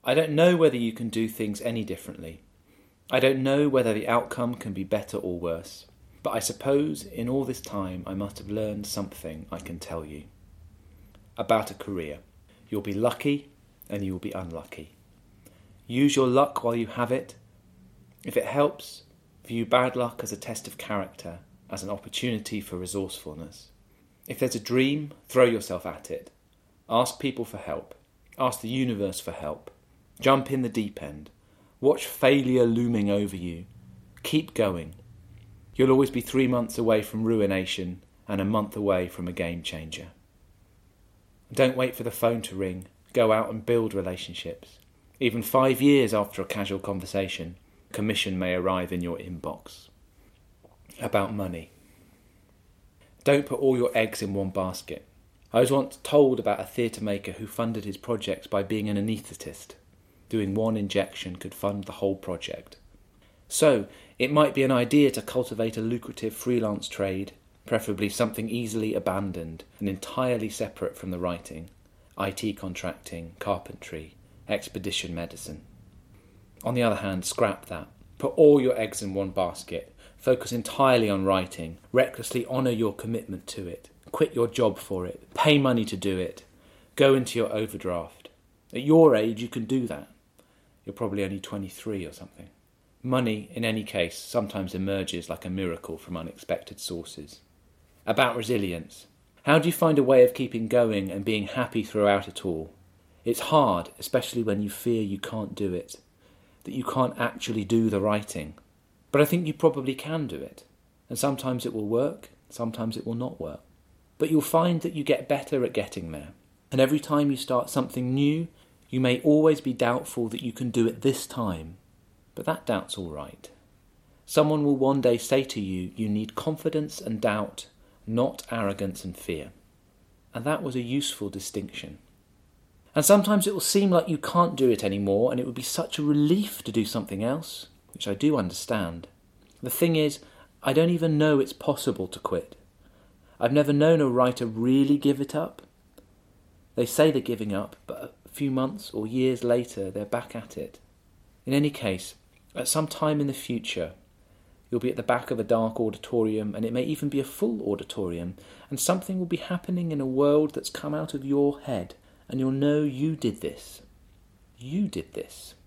I don't know whether you can do things any differently. I don't know whether the outcome can be better or worse. But I suppose in all this time I must have learned something I can tell you. About a career. You'll be lucky and you will be unlucky. Use your luck while you have it. If it helps, view bad luck as a test of character, as an opportunity for resourcefulness. If there's a dream, throw yourself at it. Ask people for help. Ask the universe for help. Jump in the deep end. Watch failure looming over you. Keep going. You'll always be 3 months away from ruination and a month away from a game changer. Don't wait for the phone to ring. Go out and build relationships. Even 5 years after a casual conversation, commission may arrive in your inbox. About money. Don't put all your eggs in one basket. I was once told about a theatre maker who funded his projects by being an anaesthetist. Doing one injection could fund the whole project. So, it might be an idea to cultivate a lucrative freelance trade, preferably something easily abandoned and entirely separate from the writing, IT contracting, carpentry, expedition medicine. On the other hand, scrap that. Put all your eggs in one basket. Focus entirely on writing. Recklessly honour your commitment to it. Quit your job for it. Pay money to do it. Go into your overdraft. At your age, you can do that. You're probably only 23 or something. Money, in any case, sometimes emerges like a miracle from unexpected sources. About resilience. How do you find a way of keeping going and being happy throughout it all? It's hard, especially when you fear you can't do it, that you can't actually do the writing. But I think you probably can do it. And sometimes it will work, sometimes it will not work. But you'll find that you get better at getting there. And every time you start something new, you may always be doubtful that you can do it this time. But that doubt's all right. Someone will one day say to you, you need confidence and doubt, not arrogance and fear. And that was a useful distinction. And sometimes it will seem like you can't do it anymore, and it would be such a relief to do something else, which I do understand. The thing is, I don't even know it's possible to quit. I've never known a writer really give it up. They say they're giving up, but a few months or years later, they're back at it. In any case, at some time in the future, you'll be at the back of a dark auditorium, and it may even be a full auditorium, and something will be happening in a world that's come out of your head, and you'll know you did this. You did this.